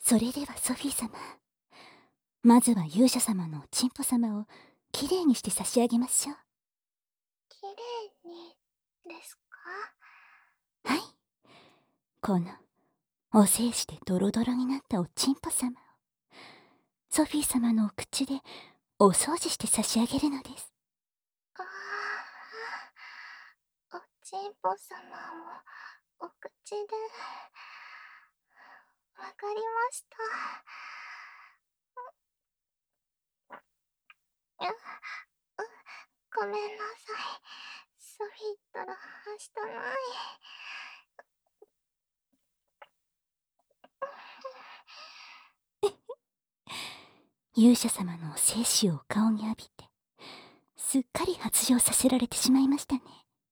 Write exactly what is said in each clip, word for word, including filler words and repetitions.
それではソフィー様、まずは勇者様のおちんぽ様をきれいにして差し上げましょう。 きれいにですか？ はい。このお精子でドロドロになったおちんぽ様をソフィー様のお口でお掃除して差し上げるのです。 ああ、おちんぽ様をお口で。わかりました。う、う、ごめんなさい。ソフィったらはしたない。 勇者様のお精子をお顔に浴びてすっかり発情させられてしまいましたね。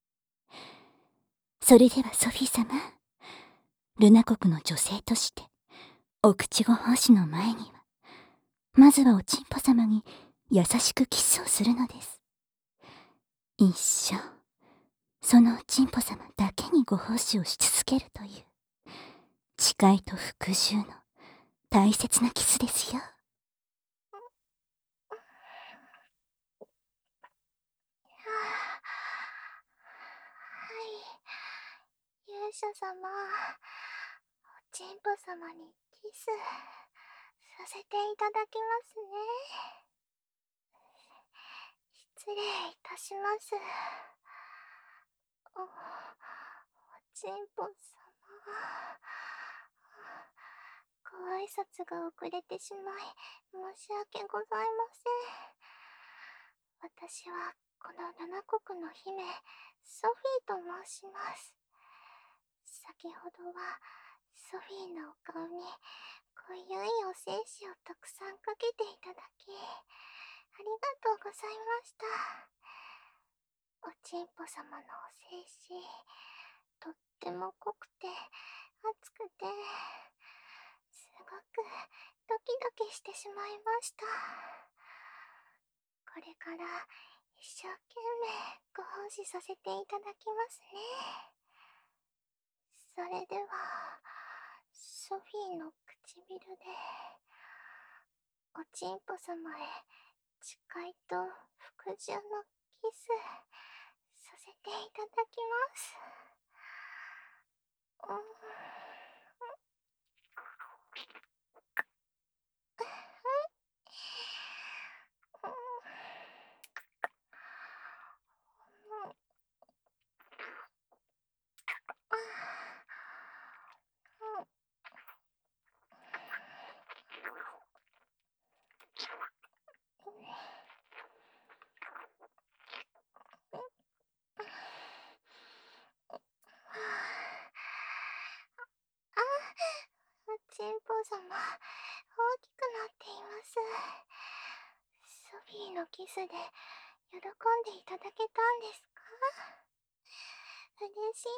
それではソフィー様、ルナ国の女性としてお口ご奉仕の前にはまずはおちんぽ様に優しくキスをするのです。一生そのおちんぽ様だけにご奉仕をし続けるという誓いと服従の大切なキスですよ。 はい、勇者様、おちんぽ様にキスさせていただきますね。失礼いたします。お、おちんぽ様、ご挨拶が遅れてしまい申し訳ございません。私はこのルナ国の姫ソフィーと申します。先ほどはソフィーのお顔に濃ゆいお精子をたくさんかけていただきありがとうございました。おちんぽ様のお精子とっても濃くて熱くてすごくドキドキしてしまいました。これから一生懸命ご奉仕させていただきますね。それではソフィーの唇でおちんぽ様へ誓いと服従のキスさせていただきます。うん、あ、おちんぽ様、大きくなっています。ソフィーのキスで喜んでいただけたんですか？嬉しい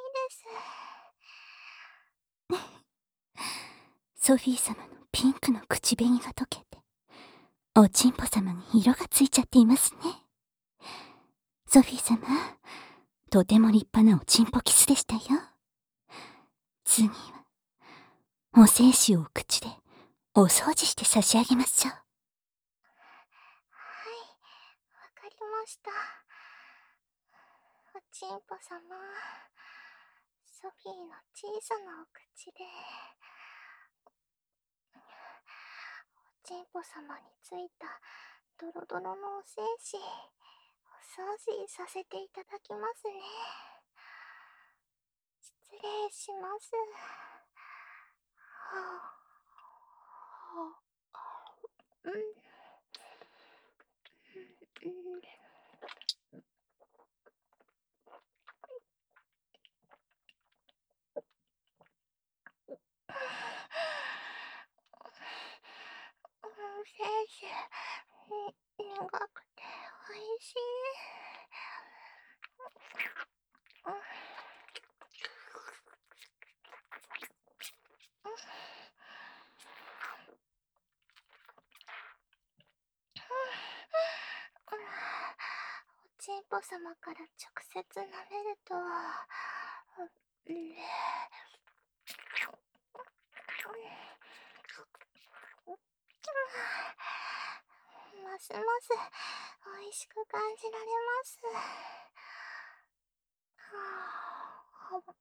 です。 ソフィー様のピンクの口紅が溶けておちんぽ様に色がついちゃっていますね。ソフィー様、とても立派なおちんぽキスでしたよ。次はお精子をお口でお掃除して差し上げましょう。 はい、わかりました。おちんぽ様、ソフィーの小さなお口でおちんぽ様についたドロドロのお精子お掃除させていただきますね。失礼します。はあ、はあ、うん、うん、うん。うん、精子に苦くておいしい。うん、おちんぽ様から直接舐めると、うん、 ますます美味しく感じられます。はあ、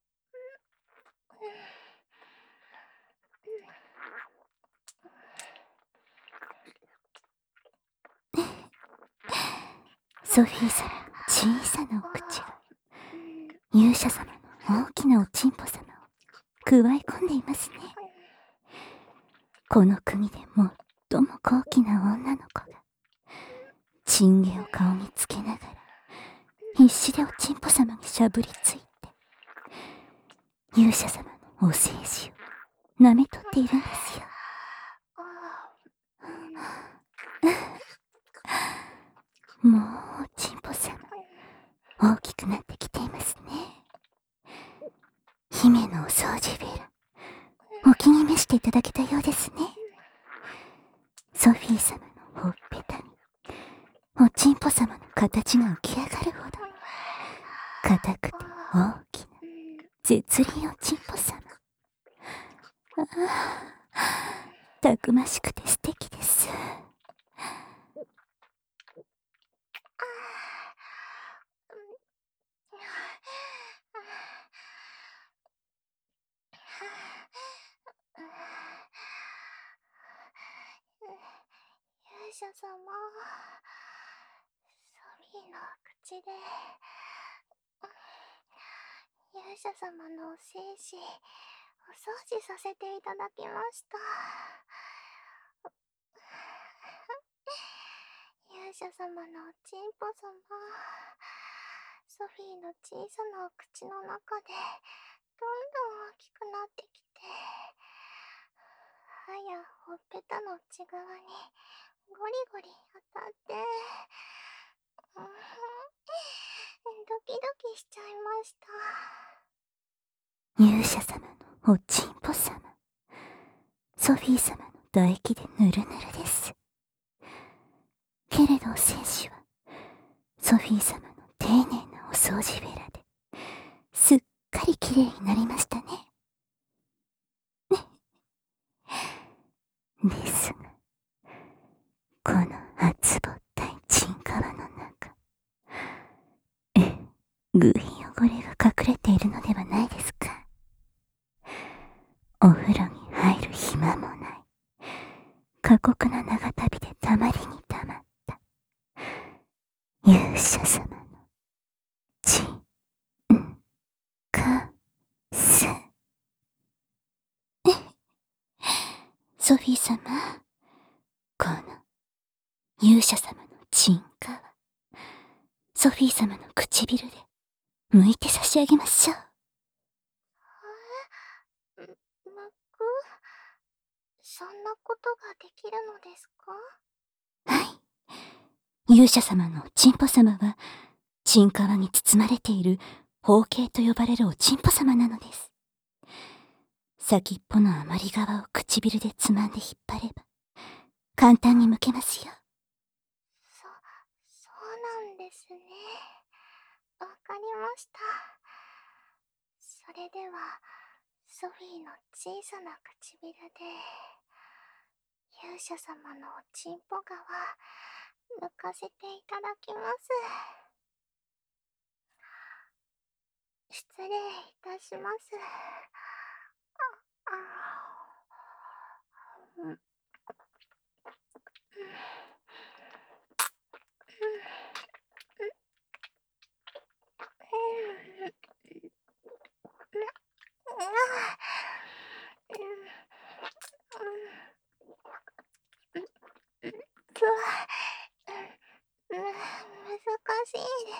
ソフィー様の小さなお口が勇者様の大きなおちんぽ様をくわえ込んでいますね。この国で最も高貴な女の子がチンゲを顔につけながら必死でおちんぽ様にしゃぶりついて勇者様のお精子を舐めとっているんですよ。もうおちんぽ様大きくなってきていますね。姫のお掃除ベラお気に召していただけたようですね。ソフィー様のほっぺたにおちんぽ様の形が浮き上がるほど硬くて大きな絶倫おちんぽ様。ああ、たくましくて素敵です。 勇者様、ソフィーの口で勇者様のお精子お掃除させていただきました。勇者様のおちんぽ様、ソフィーの小さなお口の中でどんどん大きくなってきて、歯やほっぺたの内側にゴリゴリ当たって、うん、ドキドキしちゃいました。 勇者様のおちんぽ様、ソフィー様の唾液でぬるぬるです。けれどお精子はソフィー様の丁寧なお掃除ベラですっかりきれいになりましたね。ですがこの厚ぼったいチンカワの中、えぐい汚れが隠れているのではないですか。お風呂に入る暇もない過酷な長旅でたまりにたまった勇者様のチンカス。ソフィー様、この勇者様のチンカワ、ソフィー様の唇で剥いて差し上げましょう。 え、む、むく？そんなことができるのですか？ はい。勇者様のおちんぽ様はチンカワに包まれている包茎と呼ばれるおちんぽ様なのです。先っぽの余り側を唇でつまんで引っ張れば簡単に剥けますよ。 そ、そうなんですね。わかりました。それでは、ソフィーの小さな唇で、勇者様のおちんぽ側、剥かせていただきます。失礼いたします。あ、あ、うん、難しいです。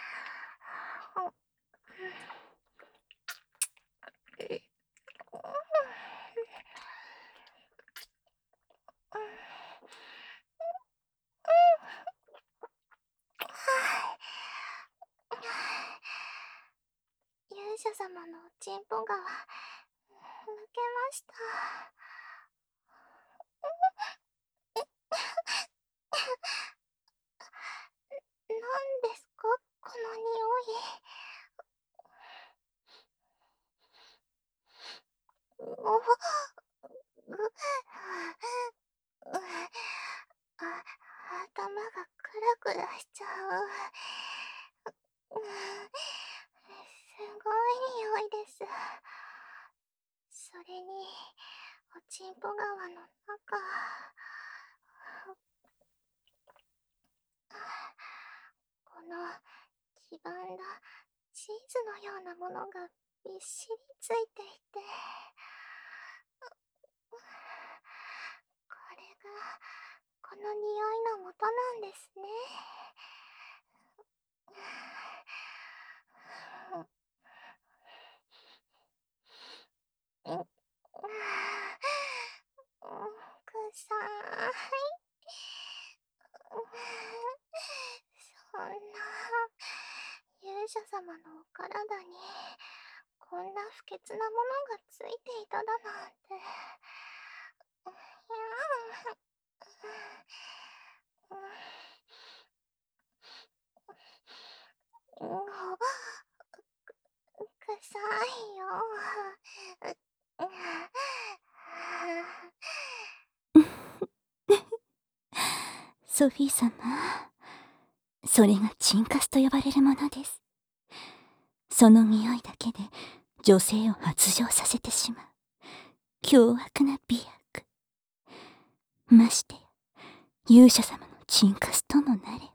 勇者様のおちんぽが抜けました。何ですかこの匂い。おう、う、あ、 れにおちんぽ川の中、この黄ばんだチーズのようなものがびっしりついていて、これがこの匂いの元なんですね。くさい。そんな勇者様のお体にこんな不潔なものがついていただなんて。くさいよ。 ソフィー様、それがチンカスと呼ばれるものです。その匂いだけで女性を発情させてしまう凶悪な美薬。ましてや勇者様のチンカスともなれ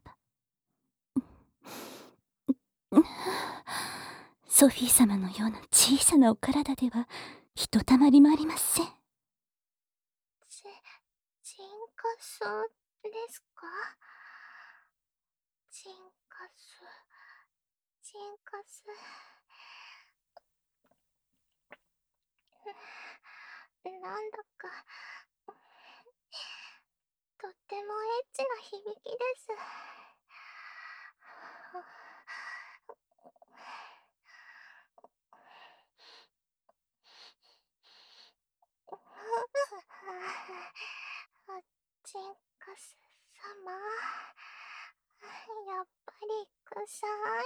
ば。ソフィー様のような小さなお体ではひとたまりもありません。 チ、チンカスですか？チンカス、チンカス。なんだかとってもエッチな響きです。チンカス様、やっぱり臭い。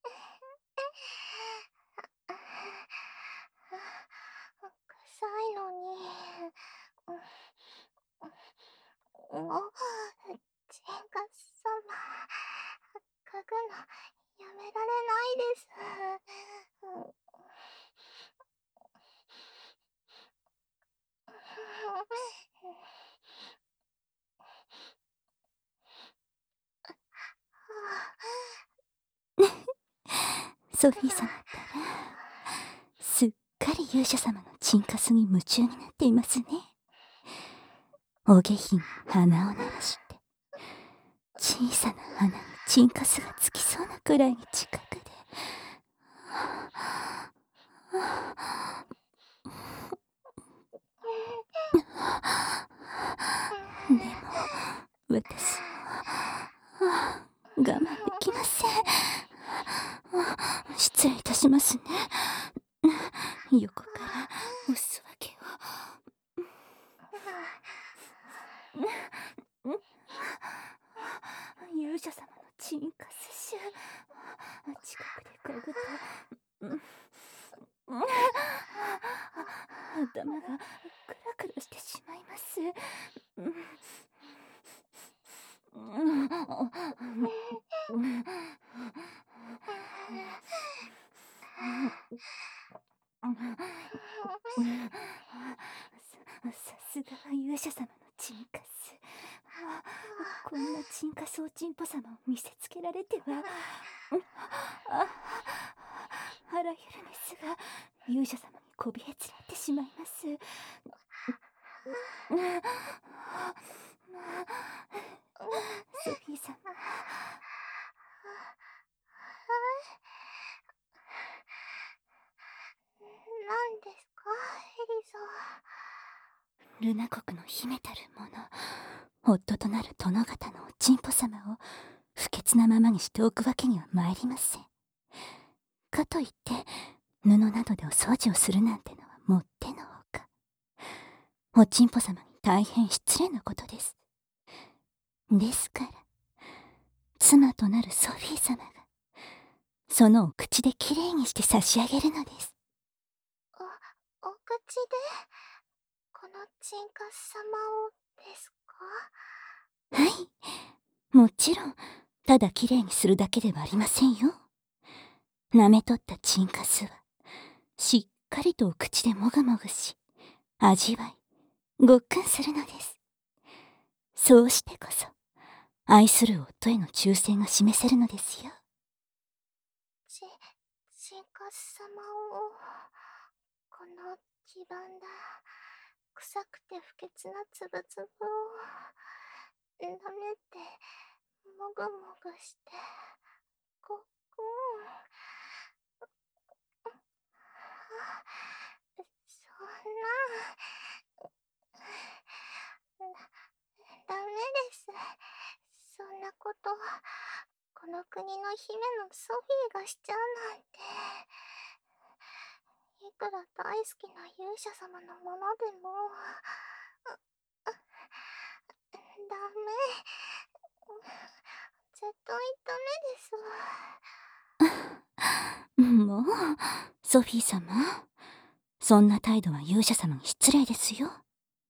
臭いのに、チンカス様、嗅ぐのやめられないです。 ソフィー様ったらすっかり勇者様のチンカスに夢中になっていますね。お下品に鼻を鳴らして小さな鼻にチンカスがつきそうなくらいに近くで、でも私は我慢できません。失礼いたしますね。横からお裾分けを。勇者様のチンカス臭、近くで嗅ぐと頭がクラクラしてしまいます。さすがは勇者様のチンカス。こんなチンカスおちんぽ様を見せつけられては、あらゆるメスが勇者様にこびへつらってしまいます。ソフィー様、 何ですか、エリザ。 ルナ国の秘めたるもの、夫となる殿方のおちんぽ様を不潔なままにしておくわけには参りません。かといって布などでお掃除をするなんてのはもってのほか。おちんぽ様に大変失礼なことです。ですから妻となるソフィー様がそのお口できれいにして差し上げるのです。 お、お口でこのチンカス様をですか？ はい、もちろんただきれいにするだけではありませんよ。舐め取ったチンカスはしっかりとお口でもぐもぐし、 味わい、ごっくんするのです。そうしてこそ、愛する夫への忠誠が示せるのですよ。 ち、チンカス様を、この黄ばんだ、臭くて不潔なつぶつぶを、舐めて、もぐもぐして、ごっくん。そんな、ダメです。そんなこと、この国の姫のソフィーがしちゃうなんて。いくら大好きな勇者様のものでも、ダメ。絶対ダメです。 もう、ソフィー様。そんな態度は勇者様に失礼ですよ。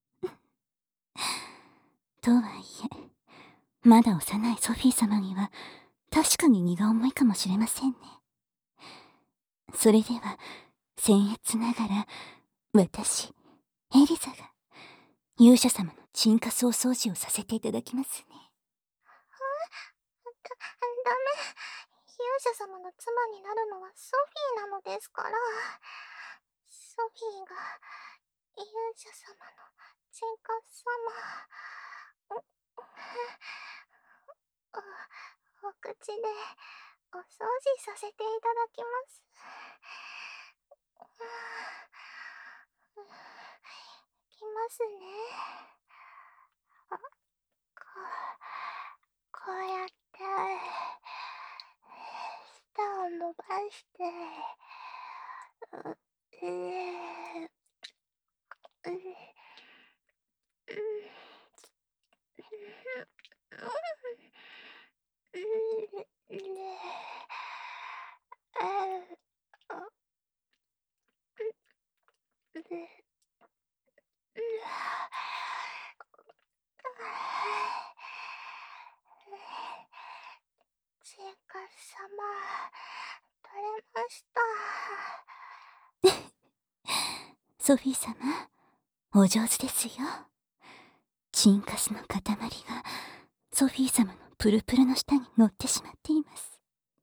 とはいえ、まだ幼いソフィー様には、確かに荷が重いかもしれませんね。それでは、僭越ながら、私、エリザが、勇者様のチンカスお掃除をさせていただきますね。 だ、ダメ。勇者様の妻になるのはソフィーなのですから。ソフィーが、勇者様のチンカス様。お、お口で、お掃除させていただきます。いきますね。あ、こう、こうやって、舌を伸ばして、う、えー、う、う、う、う、あ、う、チンカス様、取れました。 ソフィー様、お上手ですよ。チンカスの塊が、ソフィー様のプルプルの下に乗ってしまっています。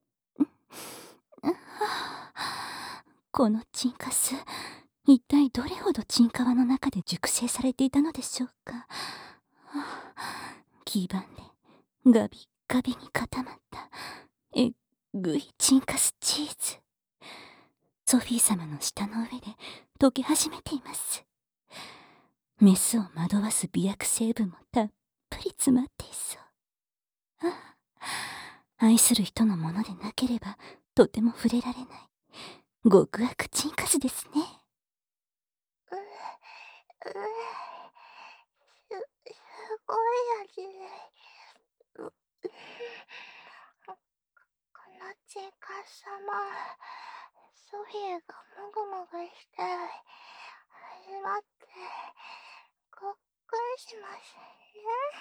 このチンカス、一体どれほどチンカワの中で熟成されていたのでしょうか。黄ばんで、ガビガビに固まった、えっぐいチンカスチーズ。ソフィー様の舌の上で溶け始めています。メスを惑わす美薬成分もたっぷり詰まっていそう。ああ、愛する人のものでなければとても触れられない極悪チンカスですね。 う、う、す、すごい味。う、このチンカス様、ソフィーがもぐもぐして始まってごっくんしますね。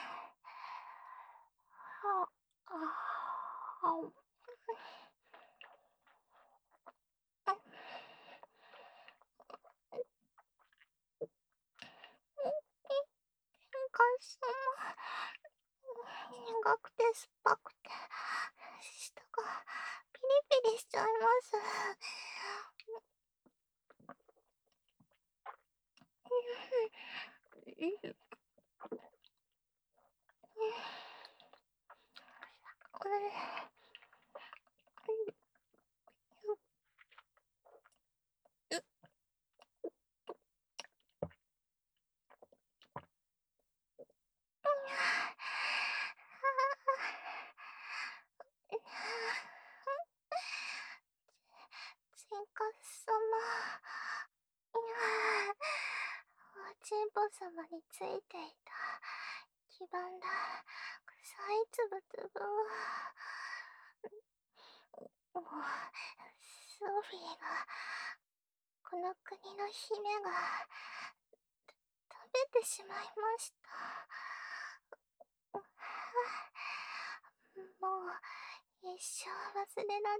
は、あ、は、チンカス様、苦くて酸っぱくて舌がピリピリしちゃいます。チンカス様、おちんぽ様についていた黄ばんだ臭いつぶつぶを、ソフィーが、この国の姫が食べてしまいました。もう一生忘れられない。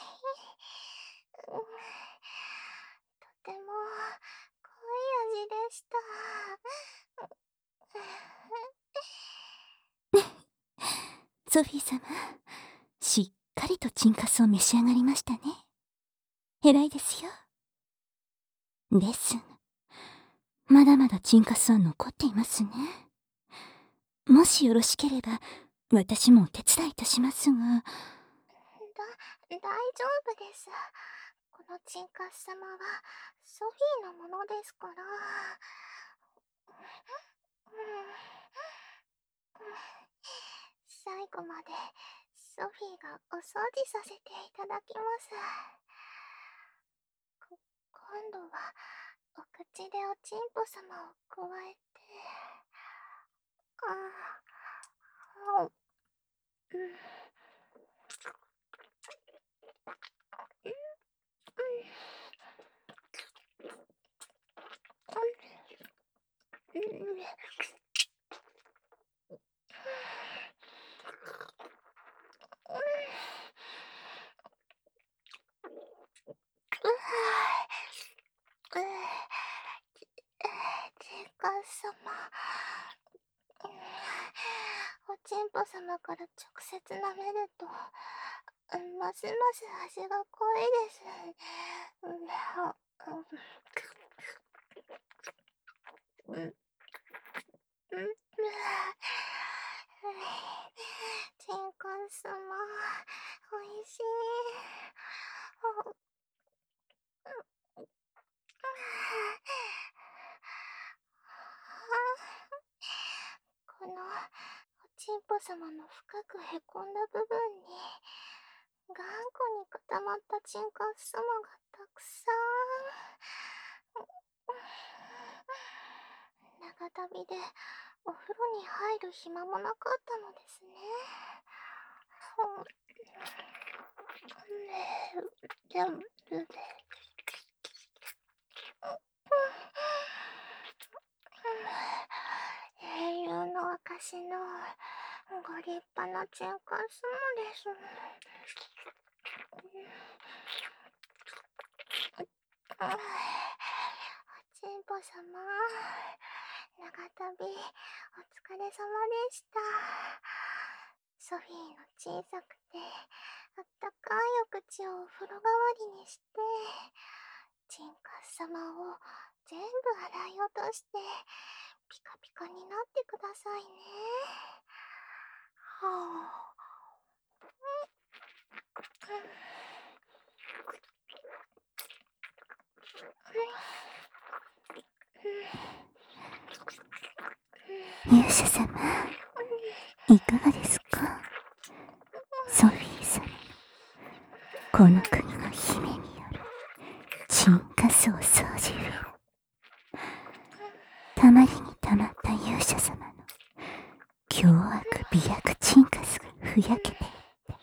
とても濃い味でした。 ソフィー様、しっかりとチンカスを召し上がりましたね。偉いですよ。ですが、まだまだチンカスは残っていますね。もしよろしければ、私もお手伝いいたしますが。だ、 大丈夫です。このチンカス様はソフィーのものですから。最後までソフィーがお掃除させていただきます。こ今度はお口でおちんぽ様をくわえて、ああ、うん。チンカス様、おちんぽ様から直接舐めるとますます味が濃いです。チンカス様、おいしい。このおちんぽ様の深くへこんだ部分に頑固に固まったチンカス様がたくさん。長旅でお風呂に入る暇もなかったのですね。でも英雄の証のご立派なチンカスもです。おちんぽ様、長旅お疲れ様でした。ソフィーの小さくてあったかいお口をお風呂代わりにして、チンカス様を全部洗い落としてピカピカになってくださいね。はあ。 勇者様、いかがですか？ソフィー様、この国の姫によるチンカスお掃除をたまりにたまった勇者様の凶悪美薬チンカスがふやけていって、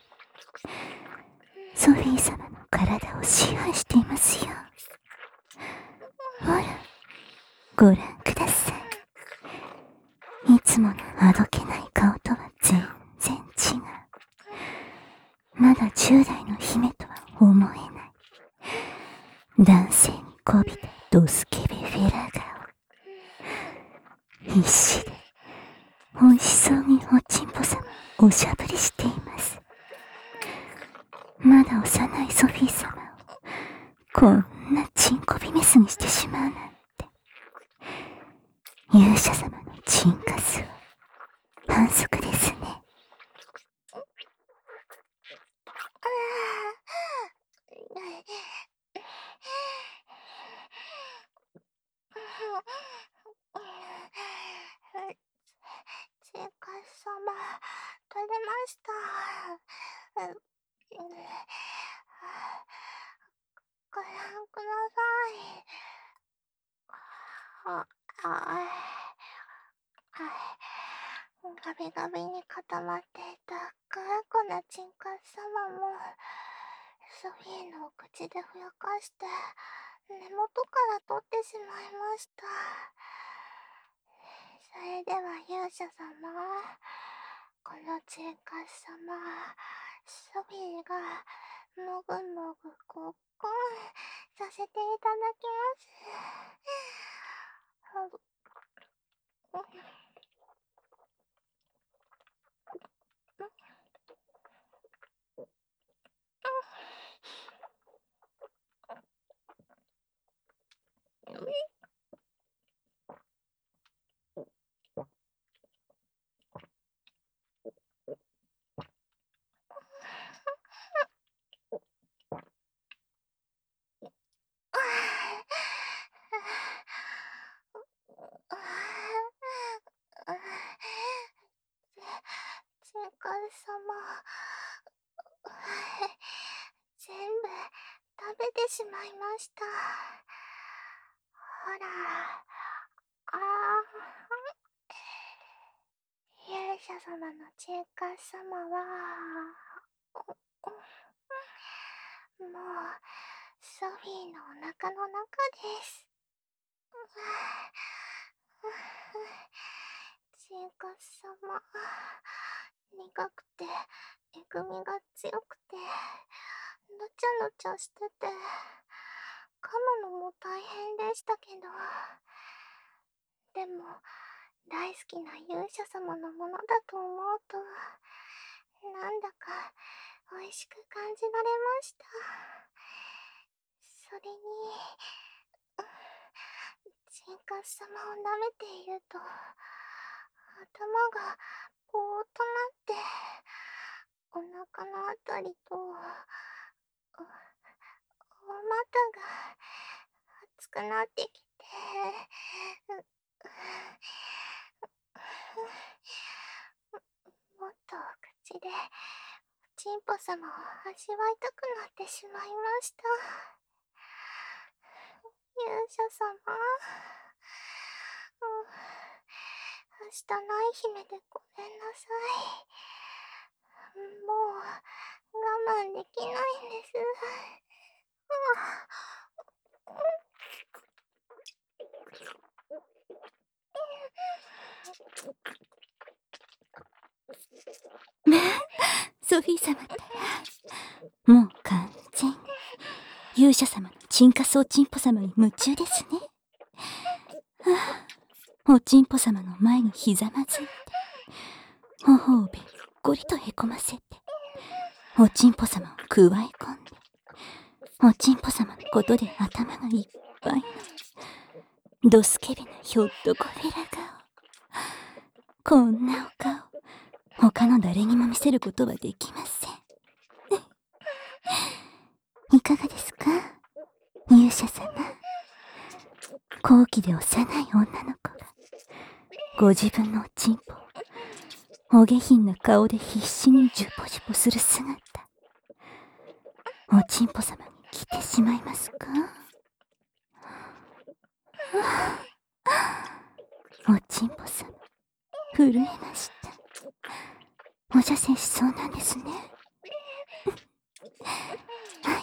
ソフィー様の体を支配していますよ。ほら、ご覧ください。いつものあどけない顔とは全然違う。まだじゅう代の姫とは思えない。男性にこびたドスケベフェラ顔。必死で美味しそうにおちんぽ様をおしゃぶりしています。まだ幼いソフィー様をこんなチンコビメスにしてしまうなんて。勇者様のチンカスは反則ですね。 チンカス様、取れました。ご覧ください。あ、あ、ガビガビに固まっていた頑固なチンカス様もソフィーのお口でふやかして根元から取ってしまいました。それでは勇者様、このチンカス様、ソフィーがもぐもぐごっこんさせていただきます。 チェカ様、全部食べてしまいました。ほら、あー、勇者様のチェカ様は、もうソフィーのお腹の中です。チェカ様、苦くてえぐみが強くてぬちゃぬちゃしてて噛むのも大変でしたけど、でも大好きな勇者様のものだと思うとなんだか美味しく感じられました。それにチンカス様を舐めていると頭がぼーっとなってお腹のあたりとお股が熱くなってきてもっと口でチンポ様を味わいたくなってしまいました。勇者様、明日ない姫でごめんなさい。もう我慢できないんです。 ソフィー様ったらもう完全に勇者様のチンカスおちんぽ様に夢中ですね。はあ、おちんぽ様の前にひざまずいて頬をべっこりとへこませておちんぽ様をくわえ込んでおちんぽ様のことで頭がいっぱいのドスケベなひょっとこフェラ顔。こんなお顔他の誰にも見せることはできません。いかがですか勇者様。高貴で幼い女の子がご自分のおちんぽをお下品な顔で必死にジュポジュポする姿おちんぽ様に来てしまいますか。おちんぽ様震えました。お射精しそうなんですね。はい、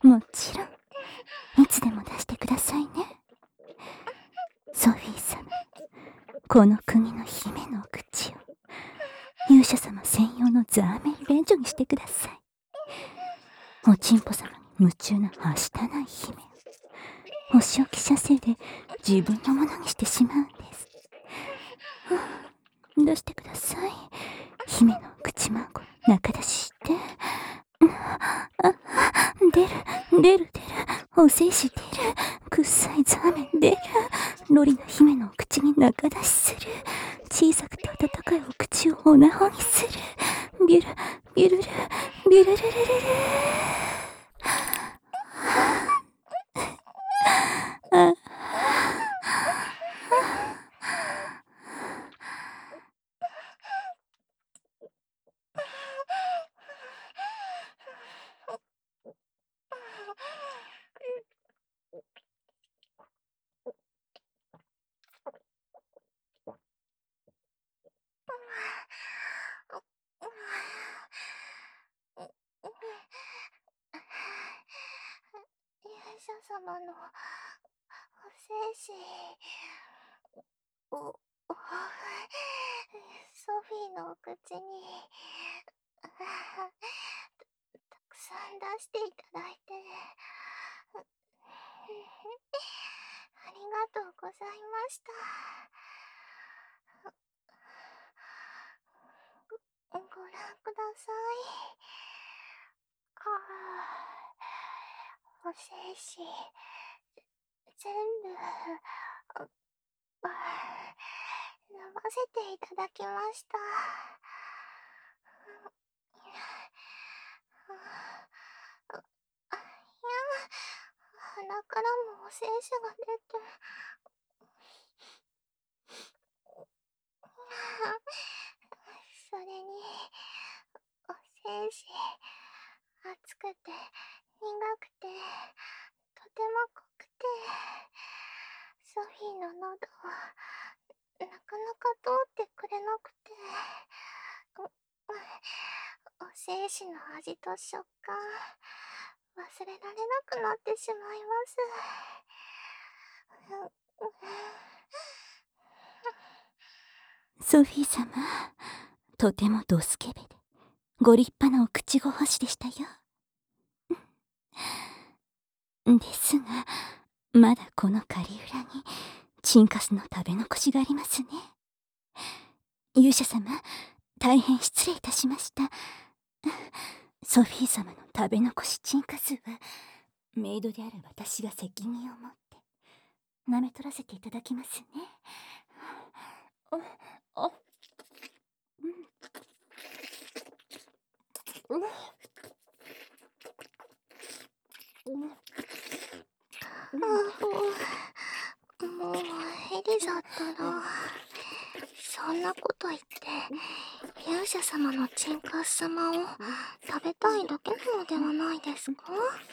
もちろんいつでも出してくださいね。ソフィー様、この国の姫のお口を勇者様専用のザーメン便所にしてください。おちんぽ様に夢中なはしたない姫をお仕置き射精で自分のものにしてしまうんです。出してください。姫の口まんこ中出しして。あ、出る出る出る、お精子出る、くっさいザーメン出る、ロリの姫のお口に中出しする、小さくて温かいお口をおなほにする、ビュルビュルルビュルルルルルあ勇者様のお精子をソフィーのお口にたくさん出していただいてありがとうございました。 ご覧ください。ああ、お精子、全部、ああ飲ませていただきました。あ、いや、鼻からもお精子が出て。それに、お精子、熱くて、苦くて、とても濃くて、ソフィーの喉を、なかなか通ってくれなくて、お精子の味と食感、忘れられなくなってしまいます。 ソフィー様、とてもドスケベでご立派なお口ご欲しでしたよ。ですが、まだこの狩り裏にチンカスの食べ残しがありますね。勇者様、大変失礼いたしました。ソフィー様の食べ残しチンカスはメイドである私が責任を持って舐め取らせていただきますね。あ、あ、うん、うん、 もう、エリザったら、そんなこと言って、勇者様のチンカス様を食べたいだけなのではないですか？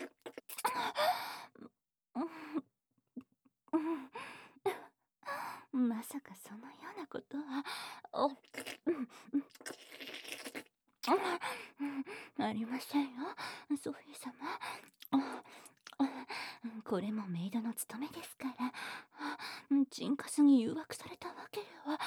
まさかそのようなことは、お、ありませんよ、ソフィー様。これもメイドの務めですから、チンカスに誘惑されたわけでは。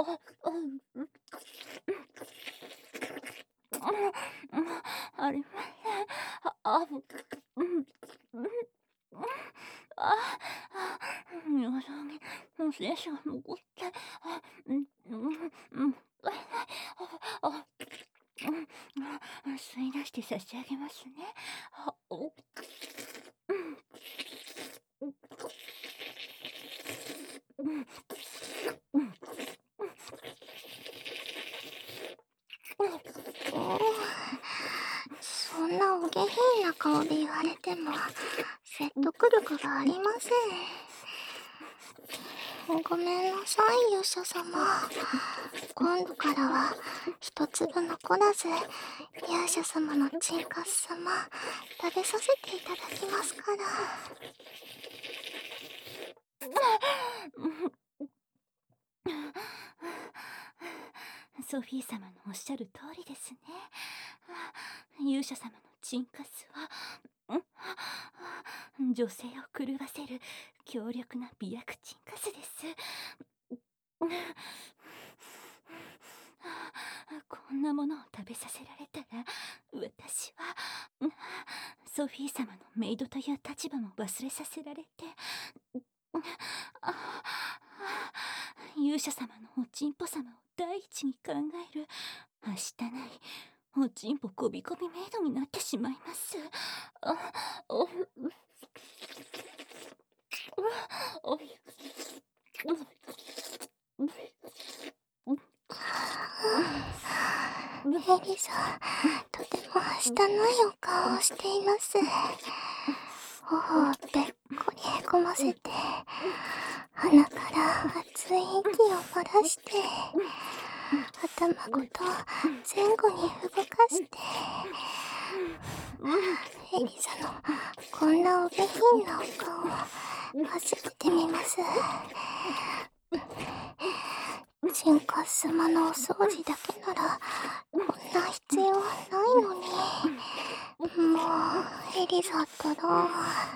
ありません。あ、あ、うん、うん、あ、喉にお精子が残って、あ、うん、うん、うん、あ、吸い出して差し上げますね。あ、お、 そんなお下品な顔で言われても説得力がありません。ごめんなさい、勇者様。今度からは一粒残らず勇者様のチンカス様食べさせていただきますから。 ソフィー様のおっしゃる通りですね。勇者様のチンカスは女性を狂わせる強力な美薬チンカスです。こんなものを食べさせられたら私はソフィー様のメイドという立場も忘れさせられて、勇者様のおちんぽ様を第一に考えるはしたないおちんぽこびこびメイドになってしまいます。あ、お、 エリサ、とてもはしたないお顔をしています。頬をぺっこりへこませて、鼻から熱い息を漏らして、頭ごと前後に動かして、エリサのこんなお下品なお顔初めて見ます。チンカス様のお掃除だけならこんな必要ないのに。もうエリザったら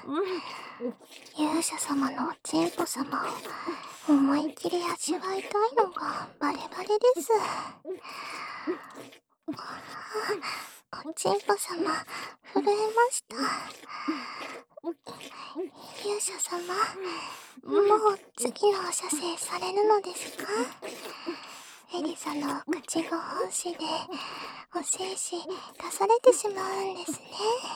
勇者様のおちんぽ様を思いっきり味わいたいのがバレバレです。おちんぽ様震えました。勇者様、もう次のお射精されるのですか？ エリザの口ご奉仕でお精子出されてしまうんですね。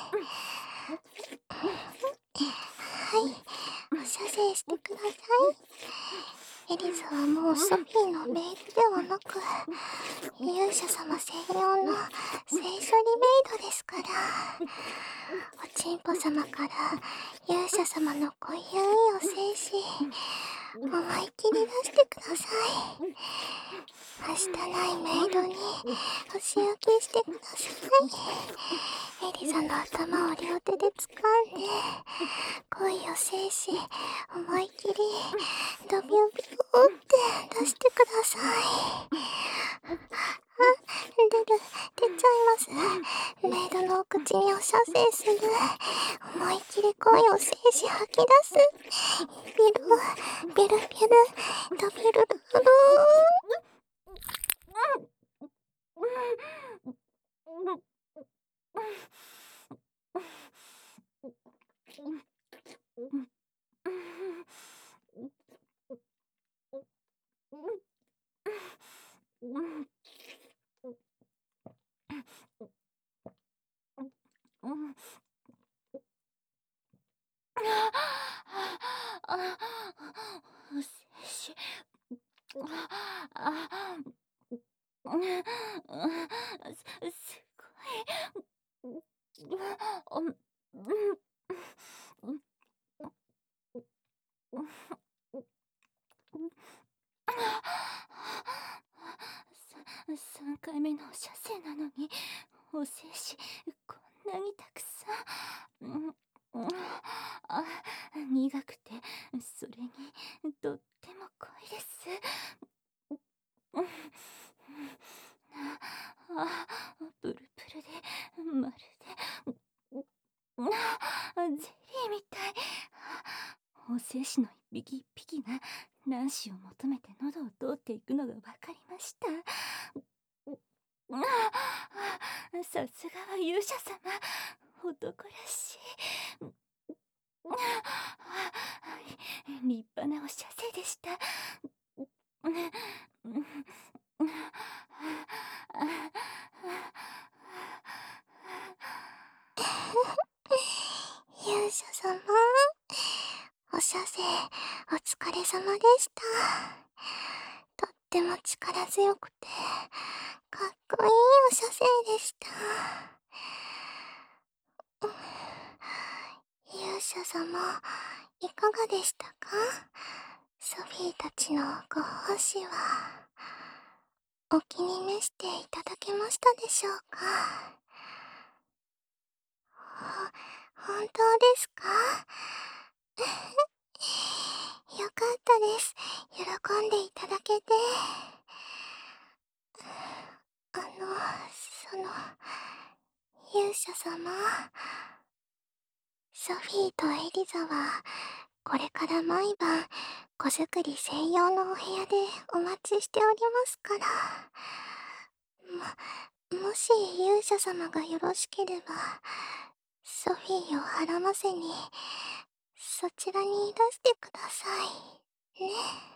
はい、お射精してください。エリザはもうソフィーのメイドではなく、勇者様専用の性処理メイドですから。おちんぽ様から勇者様の濃ゆいお精子、思いっきり出してください。はしたないメイドにお仕置きしてください。エリザの頭を両手で掴んで、濃いお精子思いっきりドビュビューって出してください。あ、出る、出ちゃいます。メイドのお口にお射精する。思いっきり濃いお精子吐き出す。ビル、ビルビル、ドビルルルー。 お精子。あ、す、すごい。さんかいめの射精なのにお精子こんなにたくさん。あ、苦くてそれにとっても濃いです。あ、プルプルでまるでゼリーみたい。お精子の一匹一匹が卵子を求めて喉を通っていくのが分かりました。さすがは勇者様、男らしい。立派なお射精でした。 勇者様、お射精お疲れ様でした。とっても力強くてかっこいいお射精でした。勇者様、いかがでしたか？ソフィーたちのご奉仕はお気に召していただけましたでしょうか？ほ、本当ですか？よかったです。喜んでいただけて。あの、その、勇者様、ソフィーとエリザはこれから毎晩子作り専用のお部屋でお待ちしておりますから。も、もし勇者様がよろしければ、ソフィーをはらませにそちらにいらしてくださいね。